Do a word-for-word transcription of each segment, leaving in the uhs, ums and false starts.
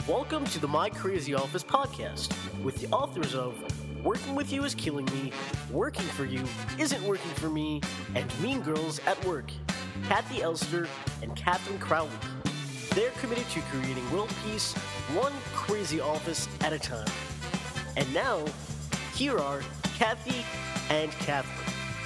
Welcome to the My Crazy Office podcast with the authors of Working With You Is Killing Me, Working For You Isn't Working For Me, and Mean Girls at Work, Kathy Elster and Catherine Crowley. They're committed to creating world peace, one crazy office at a time. And now, here are Kathy and Catherine.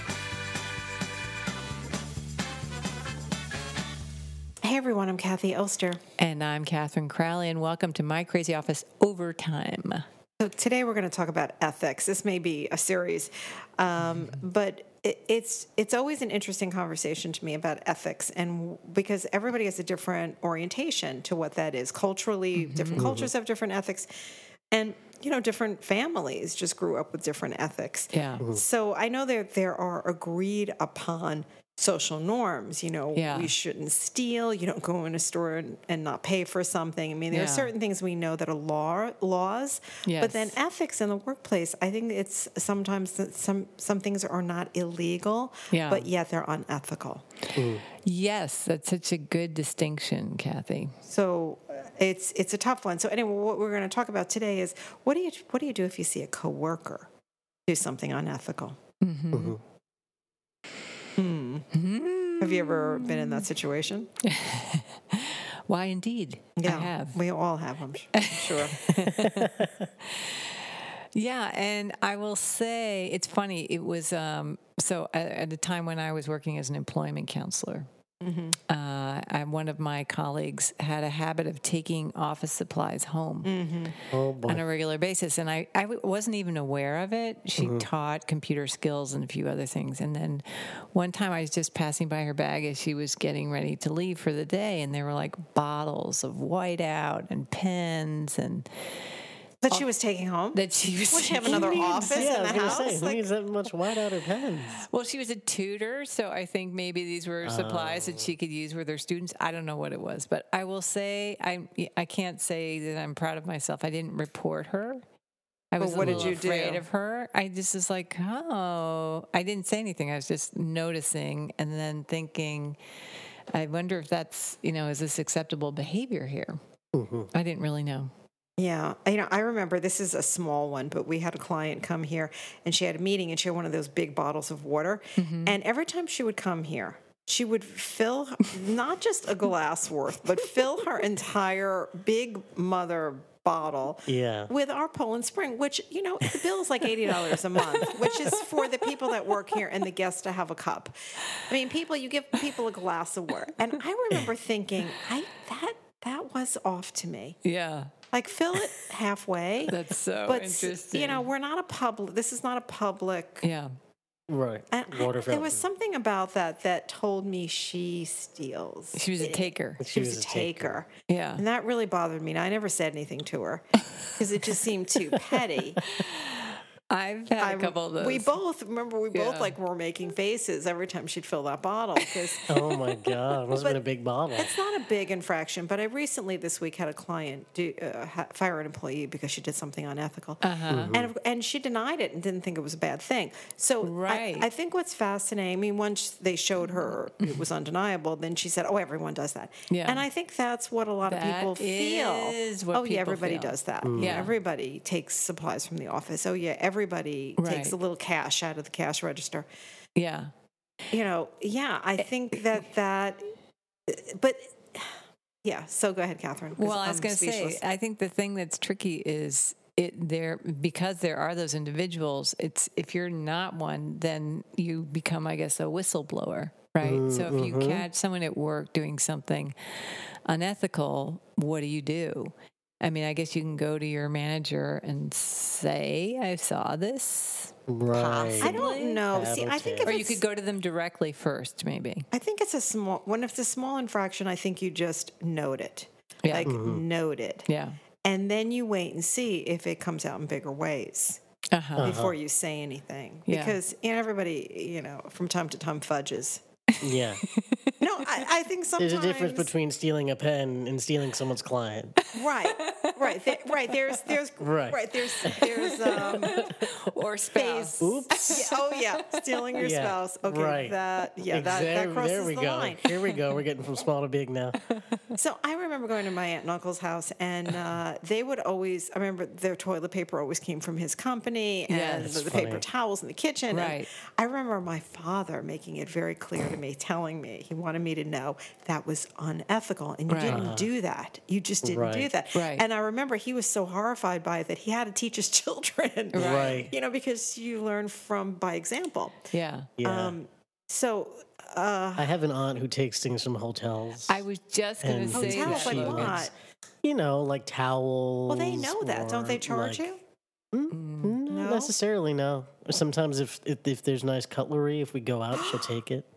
Hey everyone, I'm Kathy Elster. And I'm Catherine Crowley, and welcome to My Crazy Office Overtime. So today we're going to talk about ethics. This may be a series, um, but it, it's it's always an interesting conversation to me about ethics, and because everybody has a different orientation to what that is. Culturally, mm-hmm. different cultures have different ethics, and you know, different families just grew up with different ethics. Yeah. Mm-hmm. So I know that there are agreed upon social norms. You know, yeah. we shouldn't steal. You don't go in a store and, and not pay for something. I mean, there yeah. are certain things we know that are law laws, yes. but then ethics in the workplace, I think it's sometimes some some things are not illegal, yeah. but yet they're unethical. Mm. Yes, that's such a good distinction, Kathy. So it's it's a tough one. So anyway, what we're going to talk about today is what do you what do you do if you see a coworker do something unethical? Mm-hmm. Mm-hmm. Hmm. Mm. Have you ever been in that situation? Why, indeed, yeah, I have. We all have, I'm sure. Yeah, and I will say, it's funny, it was, um, so at, at the time when I was working as an employment counselor, mm-hmm. uh, I, one of my colleagues had a habit of taking office supplies home mm-hmm. oh, on a regular basis, and I, I w- wasn't even aware of it. She mm-hmm. taught computer skills and a few other things, and then one time I was just passing by her bag as she was getting ready to leave for the day, and there were like bottles of whiteout and pens and... That she was taking home? That she was. Would she have another needs, office yeah, in the I was house? Say, who like, needs that much whiteout or pens? Well, she was a tutor, so I think maybe these were supplies oh. that she could use with her students. I don't know what it was, but I will say I I can't say that I'm proud of myself. I didn't report her. I was well, what a little did you afraid do? of her. I just was like, oh, I didn't say anything. I was just noticing and then thinking, I wonder if that's, you know, is this acceptable behavior here? Mm-hmm. I didn't really know. Yeah. You know, I remember, this is a small one, but we had a client come here and she had a meeting and she had one of those big bottles of water. Mm-hmm. And every time she would come here, she would fill not just a glass worth, but fill her entire big mother bottle yeah. with our Poland Spring, which, you know, the bill is like eighty dollars a month, which is for the people that work here and the guests to have a cup. I mean, people, you give people a glass of water. And I remember thinking, I that that was off to me. Yeah. Like, fill it halfway. That's so but, interesting. You know, we're not a public, this is not a public. Yeah. Right. And Water I, there was something about that that told me she steals. She was a taker. She, she was, was a taker. taker. Yeah. And that really bothered me. And I never said anything to her because it just seemed too petty. I've had I, a couple of those. We both, remember, we yeah. both like were making faces every time she'd fill that bottle. Cause, oh my God, it must have been a big bottle. It's not a big infraction, but I recently this week had a client do, uh, ha- fire an employee because she did something unethical. Uh-huh. Mm-hmm. And and she denied it and didn't think it was a bad thing. So right. I, I think what's fascinating, I mean, once they showed her it was undeniable, then she said, oh, everyone does that. Yeah. And I think that's what a lot that of people feel. Is what oh, yeah, everybody feel. does that. Mm. Yeah, everybody takes supplies from the office. Oh, yeah, everybody right. takes a little cash out of the cash register. Yeah. You know, yeah, I think that that, but yeah, so go ahead, Catherine. Well, I was going to say, I think the thing that's tricky is it there, because there are those individuals, it's, if you're not one, then you become, I guess, a whistleblower, right? Mm-hmm. So if you catch someone at work doing something unethical, what do you do? I mean, I guess you can go to your manager and say, I saw this. Right. I don't know. See, I think if or you could go to them directly first, maybe. I think it's a small, when it's a small infraction, I think you just note it. Yeah. Like, mm-hmm. note it. Yeah. And then you wait and see if it comes out in bigger ways uh-huh. before you say anything. Yeah. Because you know, everybody, you know, from time to time fudges. Yeah. No, I, I think sometimes There's a difference between stealing a pen and stealing someone's client. right, right, there, right. There's, there's, Right. right. There's, there's, um, Or spouse. Oops. yeah, oh yeah, stealing your Yeah, spouse. Okay, right. that, yeah, that, Exactly. that crosses there we the go. line. Here we go. We're getting from small to big now. So I remember going to my aunt and uncle's house, and uh, they would always. I remember their toilet paper always came from his company, and Yeah, the, that's the funny. paper towels in the kitchen. and Right. I remember my father making it very clear to me, telling me he wanted me to know that was unethical, and you Right. didn't do that. You just didn't do Right. that. Right. And I remember he was so horrified by it that he had to teach his children. Right. You know, because you learn from by example. Yeah. Yeah. Um, so. Uh, I have an aunt who takes things from hotels. I was just going And to say hotels, that. like she what? makes, you know, like towels. Well, they know that, don't they? or, Charge like- you? Mm, Not No? necessarily, no. Sometimes if, if if there's nice cutlery, if we go out, she'll take it.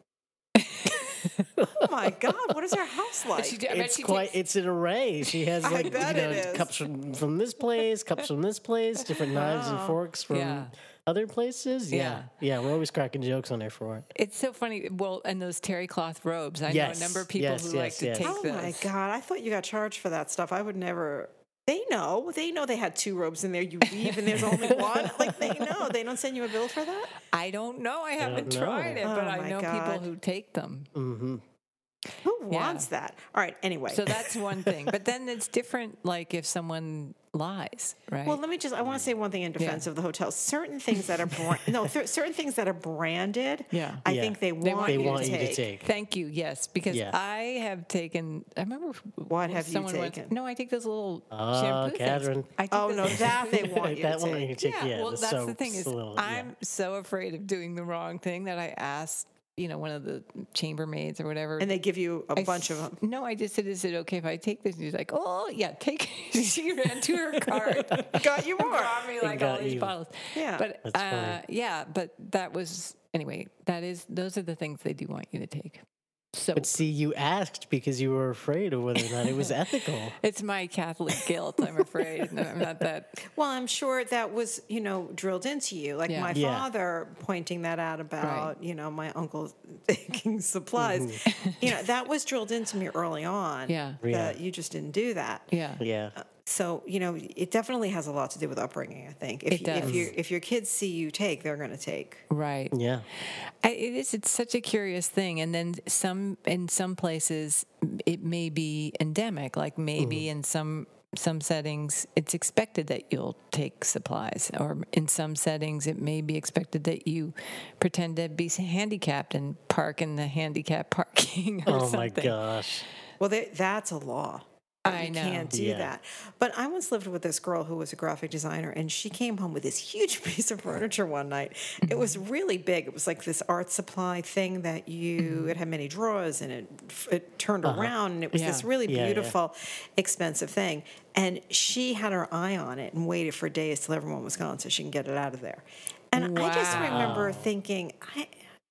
Oh my God! What is her house like? She, I bet It's she quite. takes- It's an array. She has I like you bet know it is. cups from, from this place, cups from this place, different knives and forks from Yeah. other places. Yeah. Yeah. yeah, We're always cracking jokes on her for it. It's so funny. Well, and those terry cloth robes. I Yes, know a number of people yes, who like yes, to yes. take Oh those. my God! I thought you got charged for that stuff. I would never. They know. They know they had two robes in there. You leave and there's only one. Like they know. They don't send you a bill for that. I don't know. I haven't know. tried it, but Oh I my know God. people who take them. Mm-hmm. Who wants that? All right. Anyway. So that's one thing. But then it's different, like if someone lies, right? well, let me just. I want to say one thing in defense Yeah. of the hotel. Certain things that are bra- no, th- certain things that are branded. Yeah. I Yeah. think they want, want They you, want to you take. to take. Thank you. Yes, because Yeah. I have taken. I remember What have you someone once- taken? no, I take those little Ah, shampoo Catherine. things. I take Oh those- no, that they want you that to one take. you take. Yeah, Yeah, well, the that's the soaps, thing is, a little- I'm yeah. so afraid of doing the wrong thing that I asked, you know, one of the chambermaids or whatever. And they give you a I bunch of s- them. No, I just said, is it okay if I take this? And she's like, oh, yeah, take it. She ran to her cart. Got you more. Brought me like all got these you. bottles. Yeah. But, That's uh, funny. yeah, but that was, anyway, that is, those are the things they do want you to take. So But see, you asked because you were afraid of whether or not it was ethical. it's my Catholic guilt, I'm afraid. No, I'm not that. Well, I'm sure that was, you know, drilled into you. Like Yeah. my Yeah. father pointing that out about, Right. you know, my uncle taking supplies. You know, that was drilled into me early on. Yeah. That Yeah. you just didn't do that. Yeah. Yeah. So, you know, it definitely has a lot to do with upbringing, I think. If It you, does. if you if your kids see you take, they're going to take. Right. Yeah. I, it is. It's such a curious thing, and then some in some places it may be endemic. Like maybe in some some settings it's expected that you'll take supplies, or in some settings it may be expected that you pretend to be handicapped and park in the handicap parking. Or Oh something. my gosh. Well, they, that's a law. I You know. can't do Yeah. that. But I once lived with this girl who was a graphic designer, and she came home with this huge piece of furniture one night. It was really big. It was like this art supply thing that you, it had many drawers, and it, it turned around, and it was this Yeah. really Yeah, yeah. beautiful, expensive thing. And she had her eye on it and waited for days till everyone was gone so she can get it out of there. And I just remember Wow. thinking, I,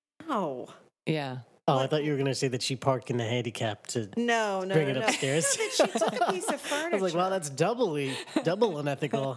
oh. Yeah. Oh, I thought you were going to say that she parked in the handicap to No, no, bring no, it no. upstairs. No, that she took a piece of furniture. I was like, wow, that's doubly, double unethical.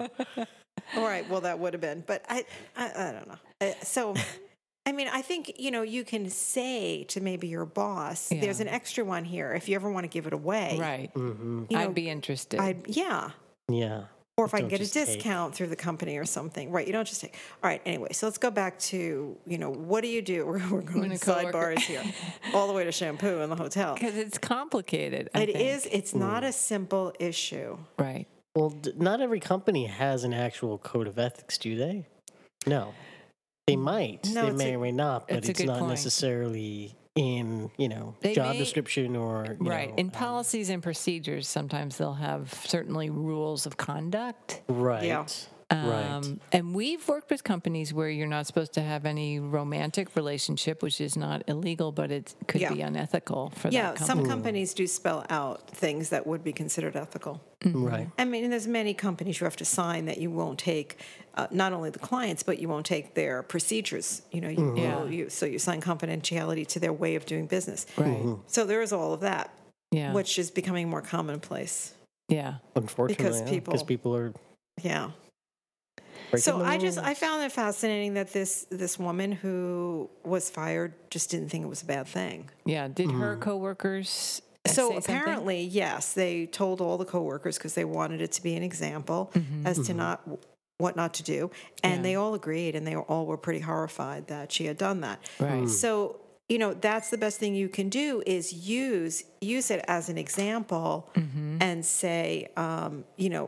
All right, well, that would have been, but I, I, I don't know. Uh, So, I mean, I think you know you can say to maybe your boss, Yeah. "There's an extra one here. If you ever want to give it away, Right. hmm You know, I'd be interested. I yeah." Yeah. Or if I can Don't get a just take. discount through the company or something, right? You don't just take. All right. Anyway, so let's go back to you know what do you do? We're, we're going a to coworker. sidebars here, all the way to shampoo in the hotel. Because it's complicated. I It think. is. It's not a simple issue. Right. Well, d- not every company has an actual code of ethics, do they? No. They might. No, they it's may a- or may not, but it's a it's good not point. necessarily in, you know, They job may- description or, you Right. know, In um, policies and procedures, sometimes they'll have certainly rules of conduct. right. Yeah. Right. Um, and we've worked with companies where you're not supposed to have any romantic relationship, which is not illegal, but it could Yeah. be unethical for Yeah, that company. some companies do spell out things that would be considered ethical. Right. I mean, there's many companies you have to sign that you won't take uh, not only the clients, but you won't take their procedures. You know, you, Yeah. you, so you sign confidentiality to their way of doing business. Right. So there is all of that, Yeah. which is becoming more commonplace. yeah. Unfortunately, Because yeah, people- because people are Yeah. breaking So the I just rules. I found it fascinating that this this woman who was fired just didn't think it was a bad thing. Yeah. Did her coworkers uh, So say something? apparently, yes, they told all the coworkers because they wanted it to be an example as to not what not to do, and Yeah. they all agreed, and they all were pretty horrified that she had done that. Right. So you know that's the best thing you can do is use use it as an example and say, um, you know.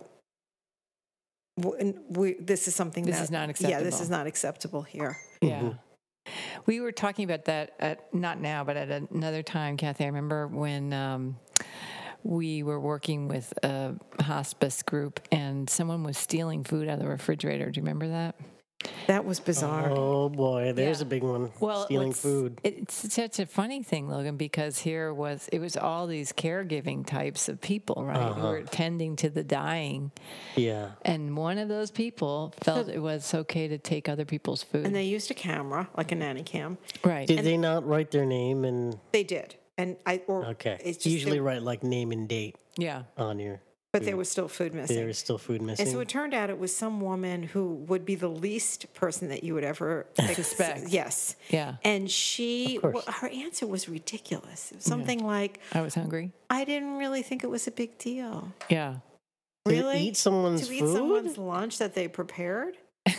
w- We, this is something This that is not Yeah, this acceptable. is not acceptable here. Yeah. We were talking about that at, not now, but at another time, Kathy. I remember when um, we were working with a hospice group and someone was stealing food out of the refrigerator. Do you remember that? That was bizarre. Oh boy, there's Yeah. a big one. Well, Stealing what's- food. It's such a funny thing, Logan, because here was it was all these caregiving types of people, right, who were tending to the dying, Yeah. and one of those people felt it was okay to take other people's food. And they used a camera, like a nanny cam. right. Did they not write their name and They did, and I or okay? It's just Usually there- write like name and date yeah. on your. but there was still food missing. There is still food missing. And so it turned out it was some woman who would be the least person that you would ever Suspect. Yes. Yeah. And she, Of course. well, her answer was ridiculous. It was something like, I was hungry. I didn't really think it was a big deal. Yeah. To Really? eat someone's To eat food? someone's lunch that they prepared?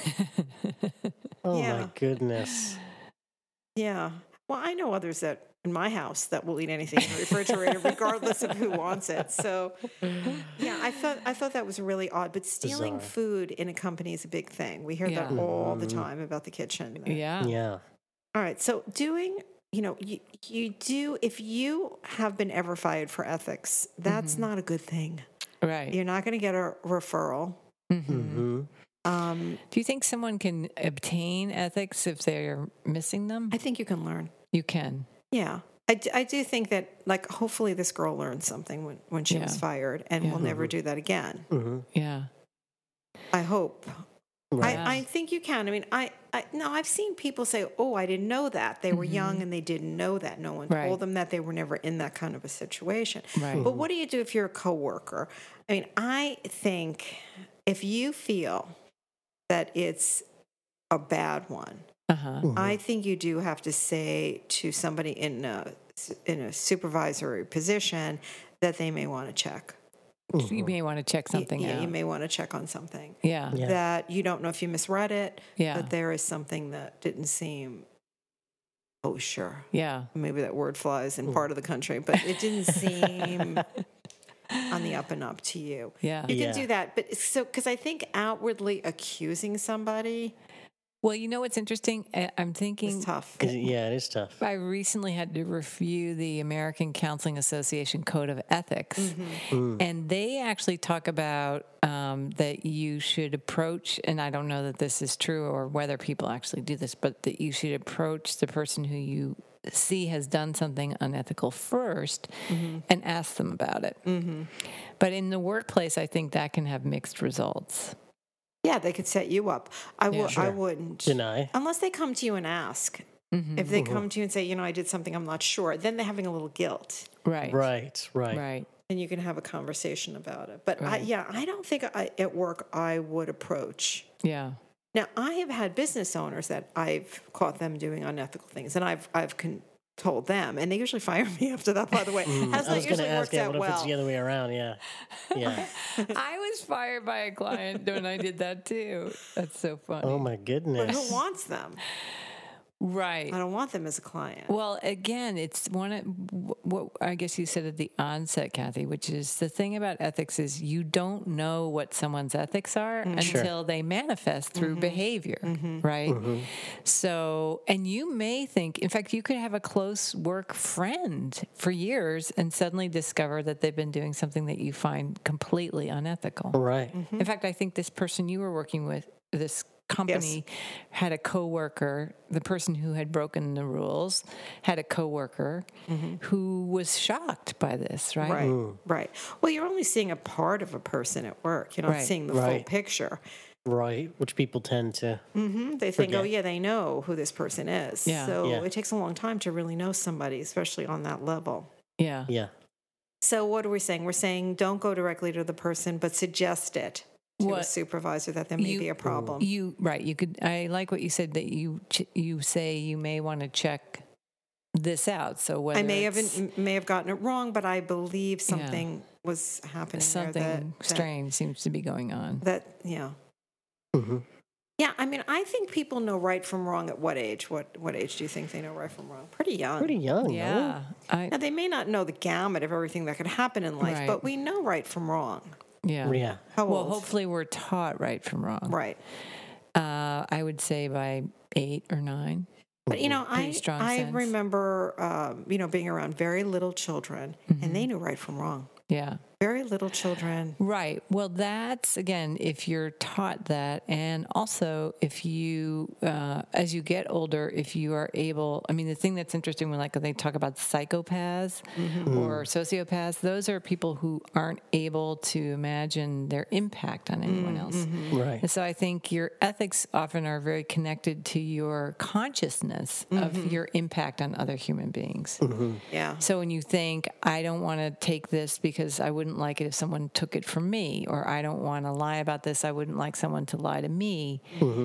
Oh Yeah. my goodness. Yeah. Well, I know others that in my house that will eat anything in the refrigerator, regardless of who wants it. So, yeah, I thought I thought that was really odd. But stealing Bizarre. food in a company is a big thing. We hear that Yeah. all the time about the kitchen. Yeah. Yeah. All right. So, doing, you know, you, you do if you have been ever fired for ethics, that's not a good thing. Right. You're not going to get a referral. Mm-hmm. Um, Do you think someone can obtain ethics if they're missing them? I think you can learn. You can. Yeah. I, d- I do think that, like, hopefully this girl learned something when, when she was Yeah. fired and Yeah. will never do that again. Mm-hmm. Yeah. I hope. Right. I, I think you can. I mean, I, I no, I've seen people say, "Oh, I didn't know that." They were young and they didn't know that. No one Right. told them that. They were never in that kind of a situation. Right. But what do you do if you're a coworker? I mean, I think if you feel that it's a bad one, Uh-huh. I think you do have to say to somebody in a in a supervisory position that they may want to check. You may want to check something yeah, out. you may want to check on something. yeah. Yeah. That you don't know if you misread it, Yeah. but there is something that didn't seem, oh, sure. Yeah. Maybe that word flies in part of the country, but it didn't seem on the up and up to you. Yeah. You can Yeah. do that. But so, because I think outwardly accusing somebody Well, you know what's interesting? I- I'm thinking is tough. Yeah, it is tough. I recently had to review the American Counseling Association Code of Ethics, Mm-hmm. and they actually talk about um, that you should approach, and I don't know that this is true or whether people actually do this, but that you should approach the person who you see has done something unethical 1st Mm-hmm. and ask them about it. But in the workplace, I think that can have mixed results. Yeah, they could set you up. I Yeah. would. I Sure. wouldn't. Deny. Unless they come to you and ask. If they come to you and say, you know, I did something I'm not sure, then they're having a little guilt. Right. Right, right. Right. And you can have a conversation about it. But I, Right. yeah, I don't think I, at work I would approach. Yeah. Now, I have had business owners that I've caught them doing unethical things, and I've I've con- told them, and they usually fire me after that. By the way, has I not was going usually to ask worked you, out what if it's well. the other way around? Yeah. Yeah. I was fired by a client when I did that too. That's so funny. Oh my But goodness. who wants them? Right. I don't want them as a client. Well, again, it's one of what I guess you said at the onset, Kathy, which is the thing about ethics is you don't know what someone's ethics are until they manifest through behavior, right? So, and you may think, in fact, you could have a close work friend for years and suddenly discover that they've been doing something that you find completely unethical. Right. In fact, I think this person you were working with, this company had a coworker, the person who had broken the rules had a coworker who was shocked by this, right? Right, right. Well, you're only seeing a part of a person at work. You're not Right. seeing the full Right. picture. Right. Which people tend to. Hmm They think, oh, Forget. yeah, they know who this person is. Yeah. So Yeah. it takes a long time to really know somebody, especially on that level. Yeah. Yeah. So what are we saying? We're saying don't go directly to the person, but suggest it. to a What- supervisor that there may you- be a problem. You right. You could. I like what you said that you ch- you say you may want to check this out. So whether I may have it's may have gotten it wrong, but I believe something was happening something there that, strange seems to be going on. That, that yeah. Mm-hmm. Yeah, I mean, I think people know right from wrong at what age? What what age do you think they know right from wrong? Pretty young. Pretty young, Yeah. I, Now, they may not know the gamut of everything that could happen in life, Right. but we know right from wrong. yeah. no? Yeah. How Well, old? hopefully we're taught right from wrong. Right. Uh, I would say by eight or nine. But, you know, Pretty I, strong I sense. remember, um, you know, being around very little children, and they knew right from wrong. Yeah. Very little children. Right. Well, that's, again, if you're taught that. And also, if you, uh, as you get older, if you are able, I mean, the thing that's interesting when, like, when they talk about psychopaths or sociopaths, those are people who aren't able to imagine their impact on anyone else. Right. And so I think your ethics often are very connected to your consciousness of your impact on other human beings. Yeah. So when you think, I don't want to take this because I wouldn't like it if someone took it from me, or I don't want to lie about this, I wouldn't like someone to lie to me,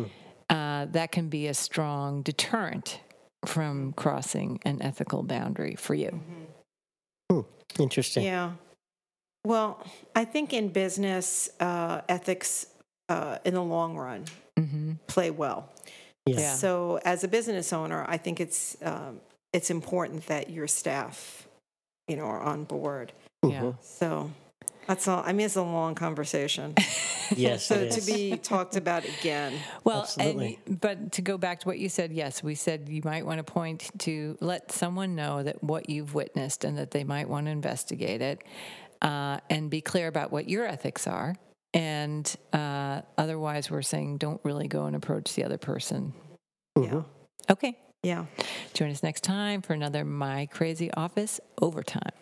uh, that can be a strong deterrent from crossing an ethical boundary for you. Hmm. Interesting. Yeah. Well, I think in business, uh, ethics uh, in the long run play well. Yeah. Yeah. So, as a business owner, I think it's um, it's important that your staff, you know, are on board. Yeah. So, that's all. I mean, it's a long conversation. Yes, So it to is. be talked about again. Well, Absolutely. and, but to go back to what you said, yes, we said you might want to point to let someone know that what you've witnessed and that they might want to investigate it, uh, and be clear about what your ethics are. And uh, otherwise, we're saying don't really go and approach the other person. Yeah. Okay. Yeah. Join us next time for another My Crazy Office Overtime.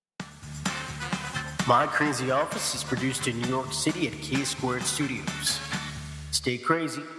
My Crazy Office is produced in New York City at K Squared Studios. Stay crazy.